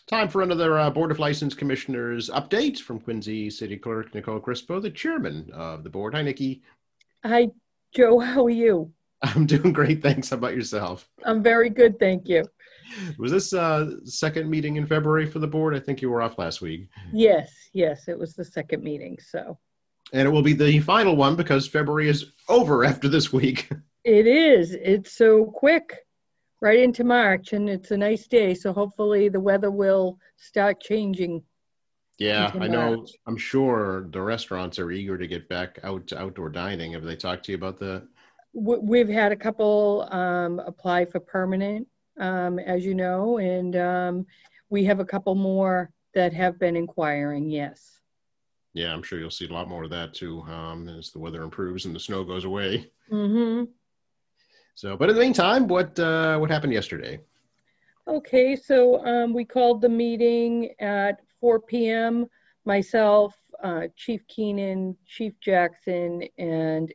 Time for another Board of License Commissioners update from Quincy City Clerk Nicole Crispo, the chairman of the board. Hi, Nikki. Hi, Joe. How are you? I'm doing great, thanks. How about yourself? I'm very good, thank you. Was this second meeting in February for the board? I think you were off last week. Yes, it was the second meeting, so. And it will be the final one because February is over after this week. It is. It's so quick, right into March, and it's a nice day, so hopefully the weather will start changing Yeah, into I know. March. I'm sure the restaurants are eager to get back out to outdoor dining. Have they talked to you about that? We've had a couple apply for permanent, as you know, and we have a couple more that have been inquiring, yes. Yeah, I'm sure you'll see a lot more of that too as the weather improves and the snow goes away. Mm-hmm. So, but in the meantime, what happened yesterday? Okay, so we called the meeting at 4 p.m. Myself, Chief Keenan, Chief Jackson, and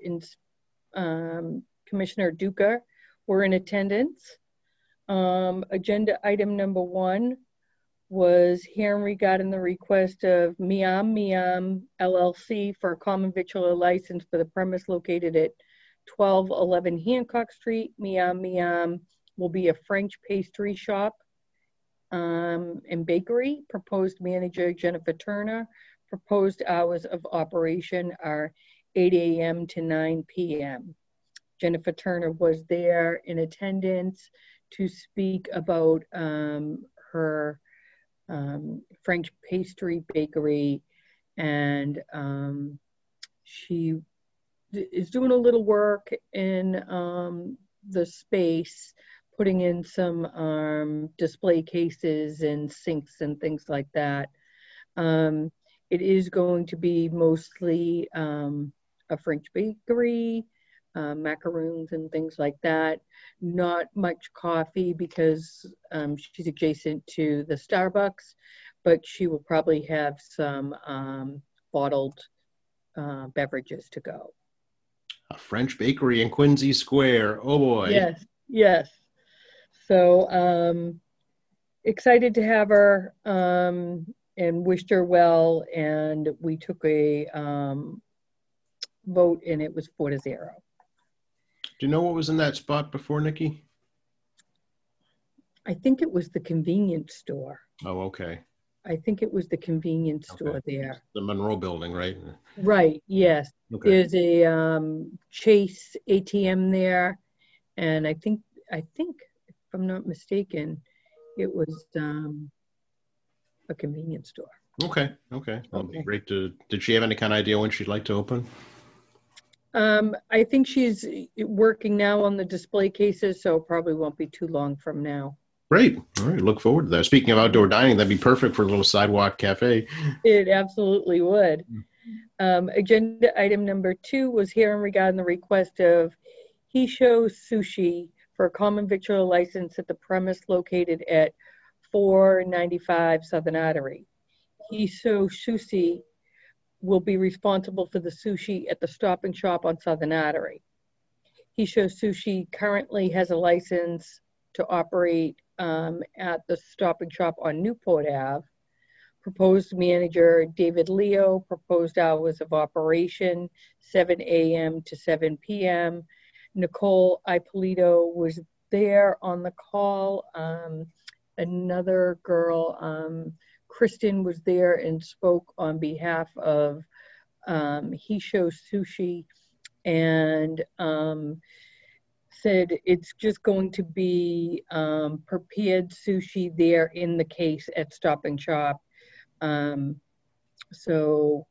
Commissioner Duca were in attendance. Agenda item number 1 was hearing regarding the request of Miam Miam LLC for a common victualler license for the premise located at 1211 Hancock Street. Miam Miam will be a French pastry shop and bakery. Proposed manager Jennifer Turner. Proposed hours of operation are 8 a.m. to 9 p.m. Jennifer Turner was there in attendance to speak about her French pastry bakery, and she is doing a little work in the space, putting in some display cases and sinks and things like that. It is going to be mostly a French bakery, macaroons and things like that. Not much coffee because she's adjacent to the Starbucks, but she will probably have some bottled beverages to go. A French bakery in Quincy Square. Oh boy. Yes. So excited to have her and wished her well. And we took a vote and it was 4-0. Do you know what was in that spot before, Nikki? I think it was the convenience store. Oh, okay. I think it was the convenience store there. The Monroe building, right? Right, yes. Okay. There's a Chase ATM there. And I think, if I'm not mistaken, it was a convenience store. Okay. That'll be great. Did she have any kind of idea when she'd like to open? I think she's working now on the display cases, so probably won't be too long from now. Great. All right. Look forward to that. Speaking of outdoor dining, that'd be perfect for a little sidewalk cafe. It absolutely would. Agenda item number 2 was hearing regarding the request of Hisho Sushi for a common victualler license at the premise located at 495 Southern Artery. Hisho Sushi will be responsible for the sushi at the Stop and Shop on Southern Artery. Hisho Sushi currently has a license to operate at the Stop and Shop on Newport Ave. Proposed manager David Leo. Proposed hours of operation 7 a.m. to 7 p.m. Nicole Ippolito was there on the call. Another girl, Kristen, was there and spoke on behalf of Hisho Sushi, and said it's just going to be prepared sushi there in the case at Stop and Shop. So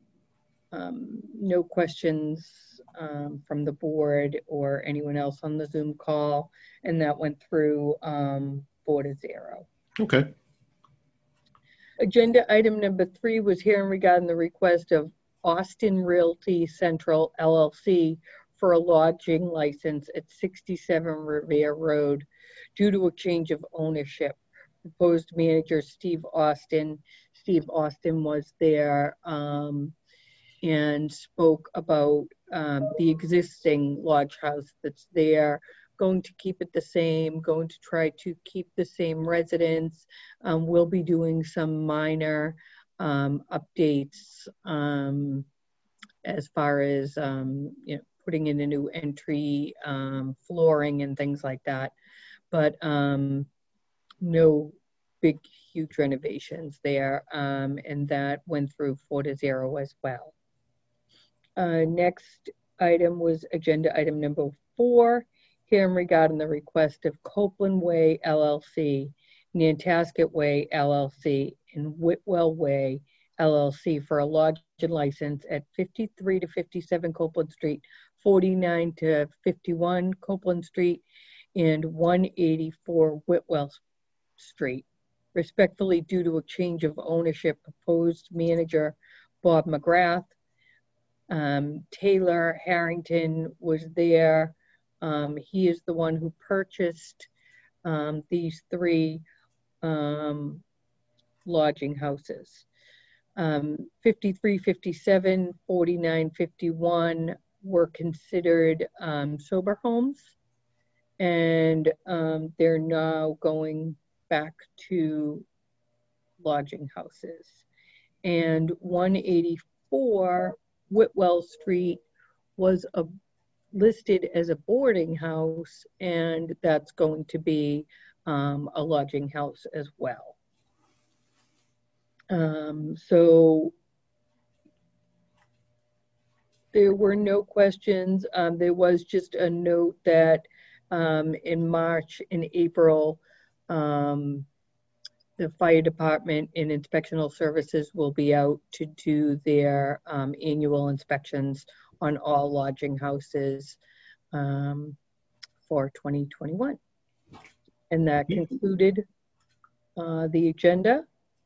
no questions from the board or anyone else on the Zoom call, and that went through 4-0. Okay. Agenda item number 3 was hearing regarding the request of Austin Realty Central LLC for a lodging license at 67 Revere Road due to a change of ownership. Proposed manager Steve Austin. Steve Austin was there and spoke about the existing lodge house that's there, going to keep it the same, going to try to keep the same residents. We'll be doing some minor updates as far as putting in a new entry, flooring and things like that, but no big huge renovations there, and that went through 4-0 as well. Next item was agenda item number 4, hearing regarding the request of Copeland Way LLC, Nantasket Way LLC, and Whitwell Way LLC for a lodging license at 53 to 57 Copeland Street, 49 to 51 Copeland Street, and 184 Whitwell Street. Respectfully, due to a change of ownership, proposed manager Bob McGrath. Taylor Harrington was there. He is the one who purchased these 3 lodging houses. 53, 57, 49, 51 were considered sober homes, and they're now going back to lodging houses. And 184 Whitwell Street was listed as a boarding house, and that's going to be a lodging house as well. So there were no questions. There was just a note that in March and April, the fire department and inspectional services will be out to do their annual inspections on all lodging houses for 2021. And that concluded the agenda.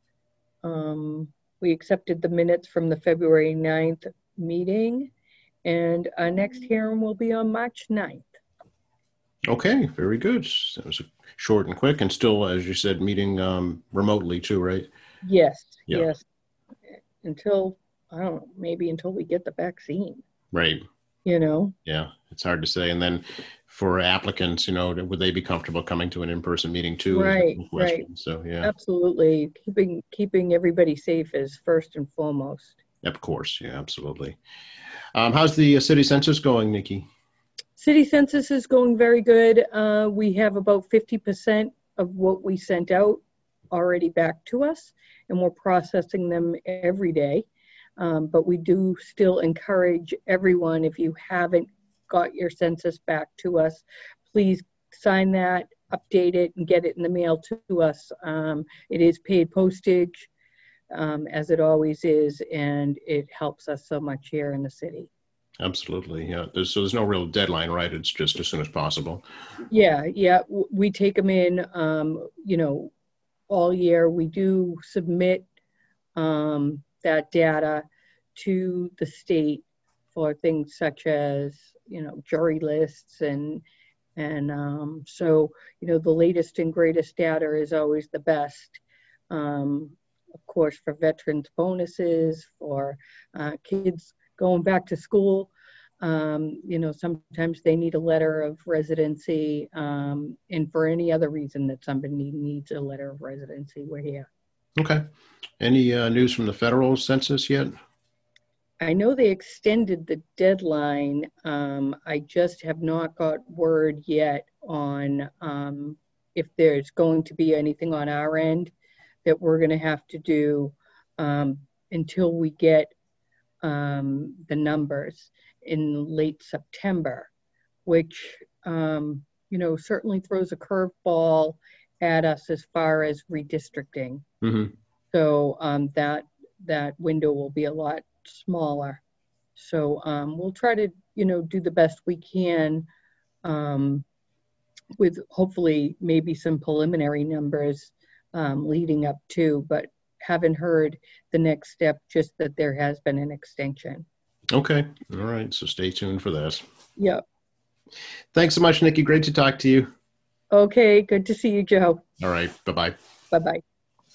We accepted the minutes from the February 9th meeting, and our next hearing will be on March 9th. Okay, very good. That was short and quick, and still, as you said, meeting remotely too, right? Yes, Yeah. yes. Until, I don't know, maybe until we get the vaccine. Right. Yeah, it's hard to say. And then for applicants, would they be comfortable coming to an in-person meeting too? Right. So, yeah. Absolutely. Keeping everybody safe is first and foremost. Of course. Yeah, absolutely. How's the city census going, Nikki? City census is going very good. We have about 50% of what we sent out already back to us, and we're processing them every day. But we do still encourage everyone, if you haven't got your census back to us, please sign that, update it, and get it in the mail to us. It is paid postage, as it always is, and it helps us so much here in the city. Absolutely, yeah. There's no real deadline, right? It's just as soon as possible. Yeah. We take them in, all year. We do submit that data to the state for things such as, jury lists and so, the latest and greatest data is always the best. Of course, for veterans bonuses, for kids going back to school, sometimes they need a letter of residency, and for any other reason that somebody needs a letter of residency, we're here. Okay. Any news from the federal census yet? I know they extended the deadline. I just have not got word yet on if there's going to be anything on our end that we're going to have to do until we get the numbers in late September, which, certainly throws a curveball at us as far as redistricting. Mm-hmm. So that window will be a lot smaller. So we'll try to, do the best we can with hopefully maybe some preliminary numbers leading up to, but haven't heard the next step, just that there has been an extension. Okay. All right. So stay tuned for this. Yep. Thanks so much, Nikki. Great to talk to you. Okay. Good to see you, Joe. All right. Bye-bye. Bye-bye.